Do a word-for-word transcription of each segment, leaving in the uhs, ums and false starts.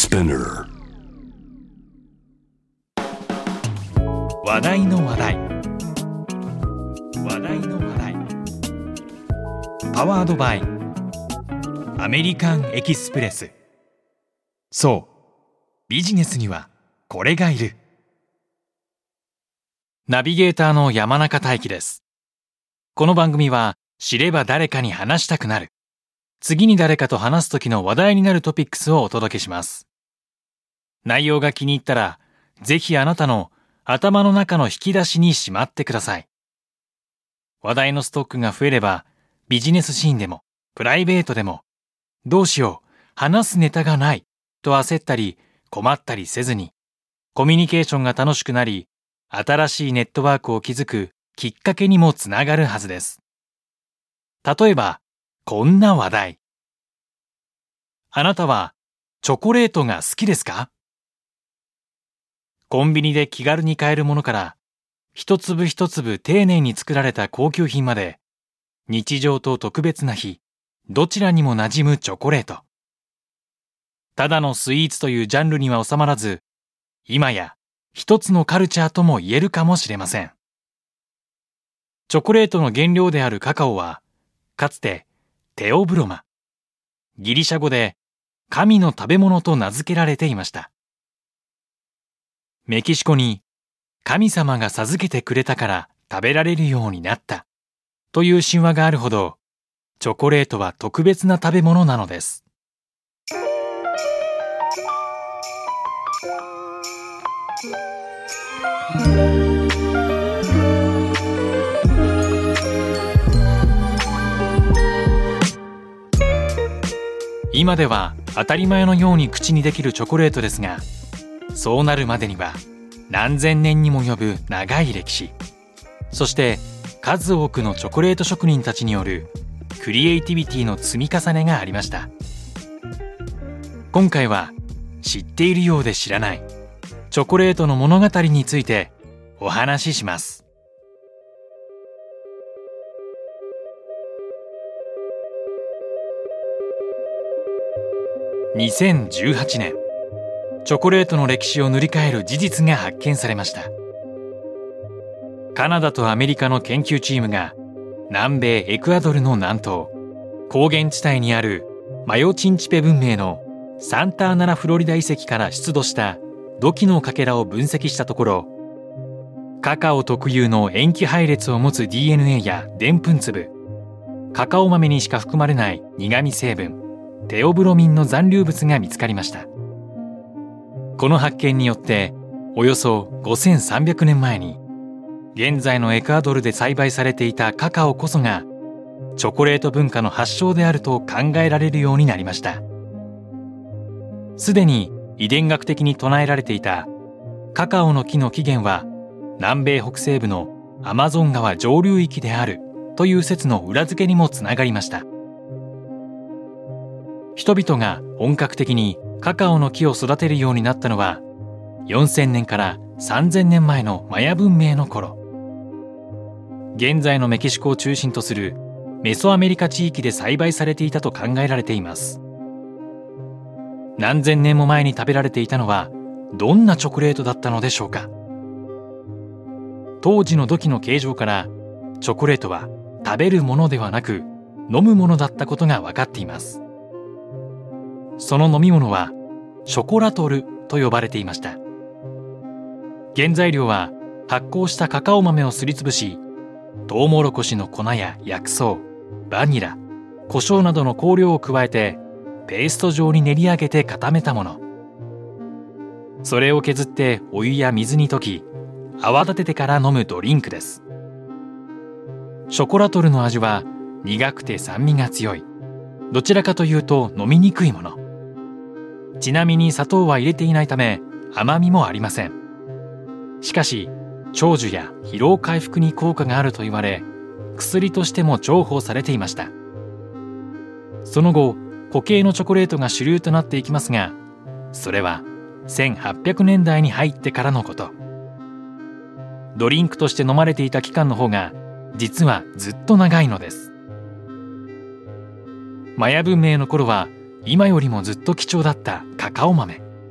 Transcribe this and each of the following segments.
Spinner。 話題の話題話題の話題パワードバイアメリカンエキスプレス。そうビジネスにはこれがいる。ナビゲーターの山中大輝です。この番組は知れば誰かに話したくなる、次に誰かと話す時の話題になるトピックスをお届けします。内容が気に入ったらぜひあなたの頭の中の引き出しにしまってください。話題のストックが増えればビジネスシーンでもプライベートでもどうしよう話すネタがないと焦ったり困ったりせずに、コミュニケーションが楽しくなり新しいネットワークを築くきっかけにもつながるはずです。例えばこんな話題。あなたはチョコレートが好きですか？コンビニで気軽に買えるものから一粒一粒丁寧に作られた高級品まで、日常と特別な日どちらにも馴染むチョコレート。ただのスイーツというジャンルには収まらず、今や一つのカルチャーとも言えるかもしれません。チョコレートの原料であるカカオはかつてテオブロマ、ギリシャ語で神の食べ物と名付けられていました。メキシコに神様が授けてくれたから食べられるようになったという神話があるほど、チョコレートは特別な食べ物なのです。今では当たり前のように口にできるチョコレートですが、そうなるまでには何千年にも及ぶ長い歴史、そして数多くのチョコレート職人たちによるクリエイティビティの積み重ねがありました。今回は知っているようで知らないチョコレートの物語についてお話しします。にせんじゅうはちねん、チョコレートの歴史を塗り替える事実が発見されました。カナダとアメリカの研究チームが南米エクアドルの南東高原地帯にあるマヨチンチペ文明のサンターナラフロリダ遺跡から出土した土器のかけらを分析したところ、カカオ特有の塩基配列を持つ ディーエヌエー やでんぷん粒、カカオ豆にしか含まれない苦味成分テオブロミンの残留物が見つかりました。この発見によっておよそごせんさんびゃくねんまえに現在のエクアドルで栽培されていたカカオこそがチョコレート文化の発祥であると考えられるようになりました。すでに遺伝学的に唱えられていたカカオの木の起源は南米北西部のアマゾン川上流域であるという説の裏付けにもつながりました。人々が本格的にカカオの木を育てるようになったのはよんせんねんからさんぜんねんまえのマヤ文明の頃。現在のメキシコを中心とするメソアメリカ地域で栽培されていたと考えられています。何千年も前に食べられていたのはどんなチョコレートだったのでしょうか。当時の土器の形状からチョコレートは食べるものではなく飲むものだったことが分かっています。その飲み物はショコラトルと呼ばれていました。原材料は発酵したカカオ豆をすりつぶし、トウモロコシの粉や薬草、バニラ、胡椒などの香料を加えてペースト状に練り上げて固めたもの。それを削ってお湯や水に溶き泡立ててから飲むドリンクです。ショコラトルの味は苦くて酸味が強い、どちらかというと飲みにくいもの。ちなみに砂糖は入れていないため甘みもありません。しかし長寿や疲労回復に効果があると言われ、薬としても重宝されていました。その後固形のチョコレートが主流となっていきますが、それはせんはっぴゃくねんだいに入ってからのこと。ドリンクとして飲まれていた期間の方が実はずっと長いのです。マヤ文明の頃は今よりもずっと貴重だったカカオ豆。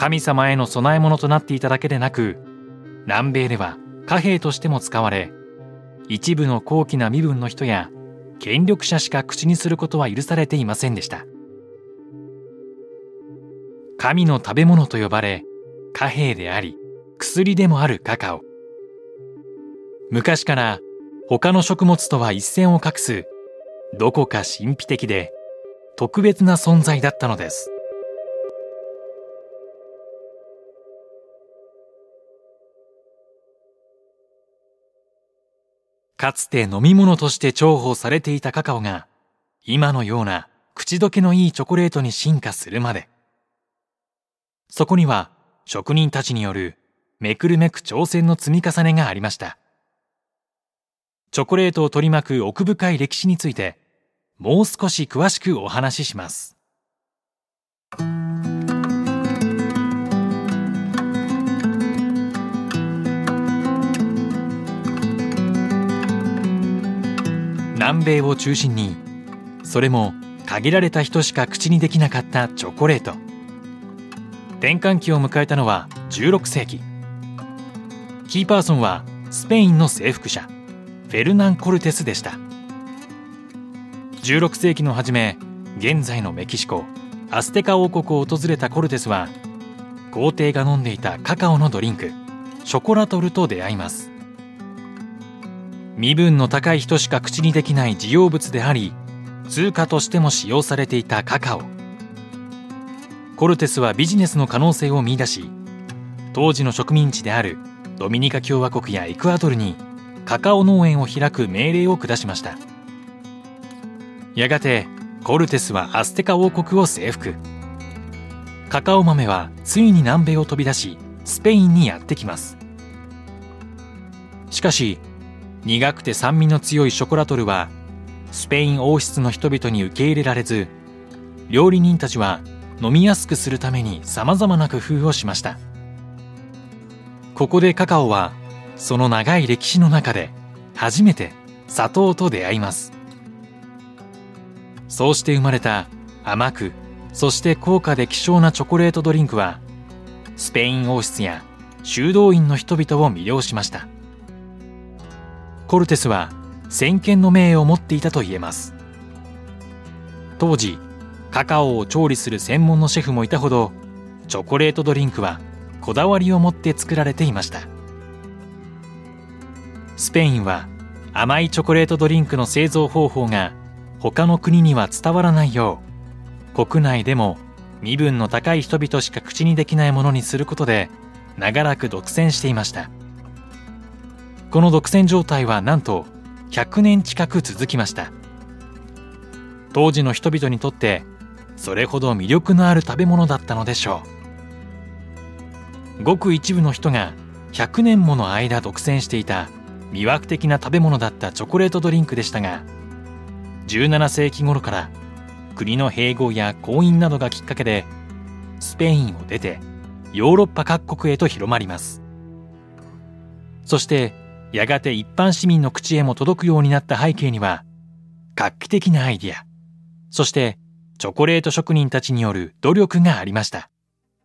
神様への供え物となっていただけでなく、南米では貨幣としても使われ、一部の高貴な身分の人や権力者しか口にすることは許されていませんでした。神の食べ物と呼ばれ、貨幣であり薬でもあるカカオ。昔から他の食物とは一線を画す、どこか神秘的で特別な存在だったのです。かつて飲み物として重宝されていたカカオが、今のような口どけのいいチョコレートに進化するまで、そこには職人たちによるめくるめく挑戦の積み重ねがありました。チョコレートを取り巻く奥深い歴史について、もう少し詳しくお話しします。南米を中心に、それも限られた人しか口にできなかったチョコレート。転換期を迎えたのはじゅうろくせいき。キーパーソンはスペインの征服者、フェルナン・コルテスでした。じゅうろくせいきの初め、現在のメキシコ、アステカ王国を訪れたコルテスは、皇帝が飲んでいたカカオのドリンク、ショコラトルと出会います。身分の高い人しか口にできない事業物であり、通貨としても使用されていたカカオ。コルテスはビジネスの可能性を見出し、当時の植民地であるドミニカ共和国やエクアドルにカカオ農園を開く命令を下しました。やがてコルテスはアステカ王国を征服。カカオ豆はついに南米を飛び出し、スペインにやってきます。しかし苦くて酸味の強いショコラトルはスペイン王室の人々に受け入れられず、料理人たちは飲みやすくするためにさまざまな工夫をしました。ここでカカオはその長い歴史の中で初めて砂糖と出会います。そうして生まれた甘く、そして高価で希少なチョコレートドリンクは、スペイン王室や修道院の人々を魅了しました。コルテスは先見の明を持っていたと言えます。当時カカオを調理する専門のシェフもいたほど、チョコレートドリンクはこだわりを持って作られていました。スペインは甘いチョコレートドリンクの製造方法が他の国には伝わらないよう、国内でも身分の高い人々しか口にできないものにすることで長らく独占していました。この独占状態はなんとひゃくねん近く続きました。当時の人々にとってそれほど魅力のある食べ物だったのでしょう。ごく一部の人がひゃくねんもの間独占していた魅惑的な食べ物だったチョコレートドリンクでしたが、じゅうななせいき頃から国の併合や婚姻などがきっかけでスペインを出てヨーロッパ各国へと広まります。そしてやがて一般市民の口へも届くようになった背景には、画期的なアイディア、そしてチョコレート職人たちによる努力がありました。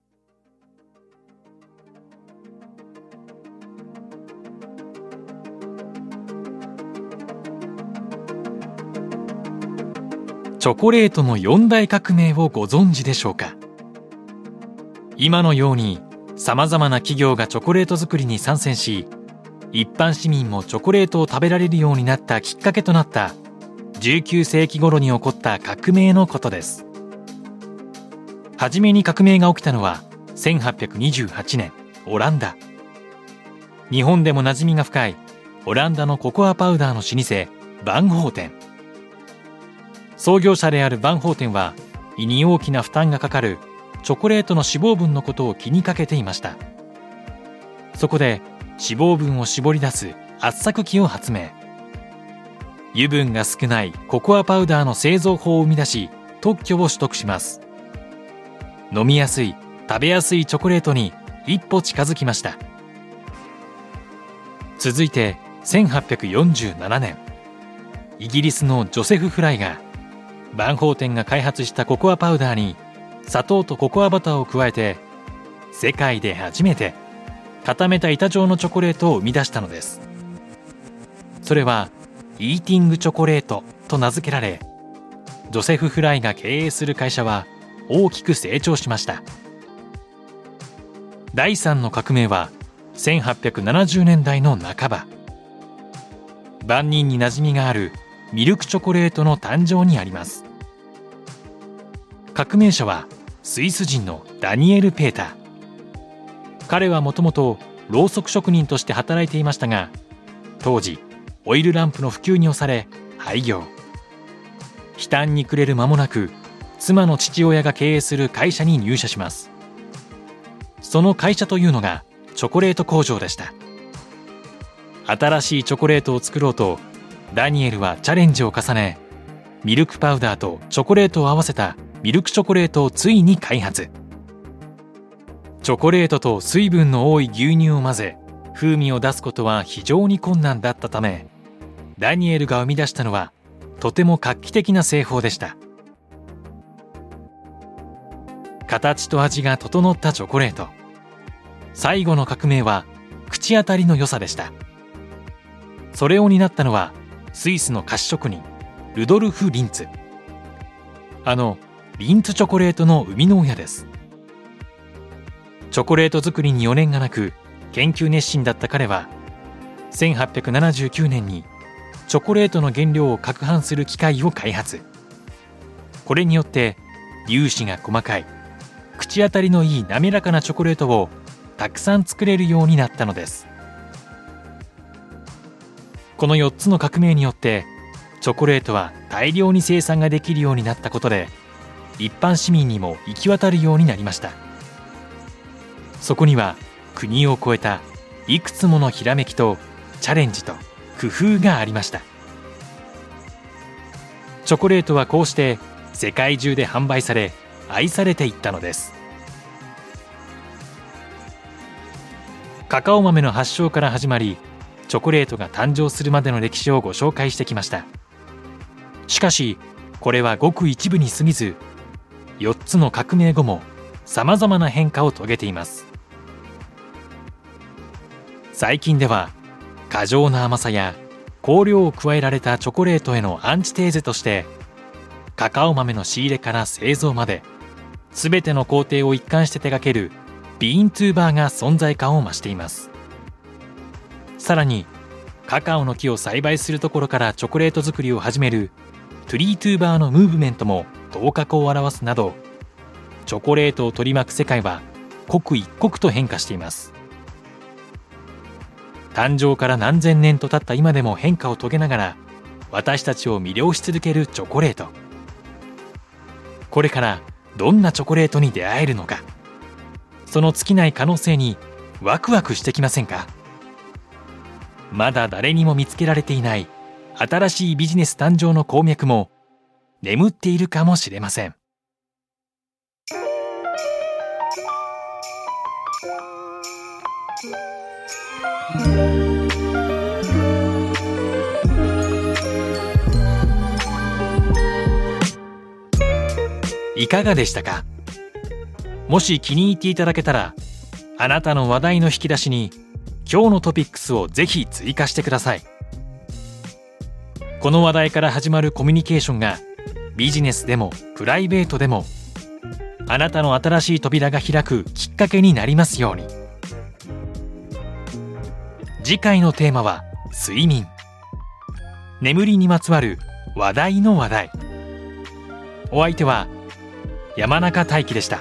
チョコレートの四大革命をご存知でしょうか。今のようにさまざまな企業がチョコレート作りに参戦し、一般市民もチョコレートを食べられるようになったきっかけとなったじゅうきゅうせいき頃に起こった革命のことです。はじめに革命が起きたのはせんはっぴゃくにじゅうはちねん、オランダ。日本でも馴染みが深いオランダのココアパウダーの老舗バンホーテン。創業者であるバンホーテンは胃に大きな負担がかかるチョコレートの脂肪分のことを気にかけていました。そこで脂肪分を絞り出す圧搾機を発明。油分が少ないココアパウダーの製造法を生み出し、特許を取得します。飲みやすい、食べやすいチョコレートに一歩近づきました。続いてせんはっぴゃくよんじゅうななねん、イギリスのジョセフ・フライがバンホーテンが開発したココアパウダーに砂糖とココアバターを加えて世界で初めて固めた板状のチョコレートを生み出したのです。それはイーティングチョコレートと名付けられ、ジョセフ・フライが経営する会社は大きく成長しました。第三の革命はせんはっぴゃくななじゅうねんだいの半ば、万人に馴染みがあるミルクチョコレートの誕生にあります。革命者はスイス人のダニエル・ペーター。彼はもともとろうそく職人として働いていましたが、当時オイルランプの普及に押され廃業。悲嘆に暮れる間もなく、妻の父親が経営する会社に入社します。その会社というのがチョコレート工場でした。新しいチョコレートを作ろうとダニエルはチャレンジを重ね、ミルクパウダーとチョコレートを合わせたミルクチョコレートをついに開発。チョコレートと水分の多い牛乳を混ぜ風味を出すことは非常に困難だったため、ダニエルが生み出したのはとても画期的な製法でした。形と味が整ったチョコレート。最後の革命は口当たりの良さでした。それを担ったのはスイスの菓子職人ルドルフ・リンツ。あのリンツチョコレートの生みの親です。チョコレート作りに余念がなく研究熱心だった彼は、せんはっぴゃくななじゅうきゅうねんにチョコレートの原料を攪拌する機械を開発。これによって粒子が細かい、口当たりのいい滑らかなチョコレートをたくさん作れるようになったのです。このよっつの革命によってチョコレートは大量に生産ができるようになったことで、一般市民にも行き渡るようになりました。そこには国を越えたいくつものひらめきとチャレンジと工夫がありました。チョコレートはこうして世界中で販売され愛されていったのです。カカオ豆の発祥から始まり、チョコレートが誕生するまでの歴史をご紹介してきました。しかしこれはごく一部に過ぎず、よっつの革命後もさまざまな変化を遂げています。最近では過剰な甘さや香料を加えられたチョコレートへのアンチテーゼとして、カカオ豆の仕入れから製造まで全ての工程を一貫して手掛けるビーントゥーバーが存在感を増しています。さらにカカオの木を栽培するところからチョコレート作りを始めるトゥリートゥーバーのムーブメントも頭角を現すなど、チョコレートを取り巻く世界は刻一刻と変化しています。誕生から何千年と経った今でも変化を遂げながら私たちを魅了し続けるチョコレート。これからどんなチョコレートに出会えるのか、その尽きない可能性にワクワクしてきませんか？まだ誰にも見つけられていない新しいビジネス誕生の鉱脈も眠っているかもしれません。いかがでしたか？もし気に入っていただけたら、あなたの話題の引き出しに今日のトピックスをぜひ追加してください。この話題から始まるコミュニケーションがビジネスでもプライベートでもあなたの新しい扉が開くきっかけになりますように。次回のテーマは睡眠。眠りにまつわる話題の話題。お相手は山中大輝でした。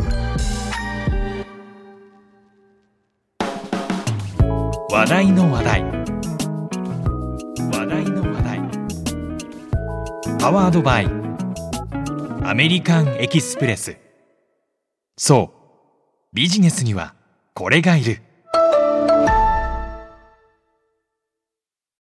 話題の話題。話題の話題。パワードバイアメリカンエキスプレス。そう、ビジネスにはこれがいる。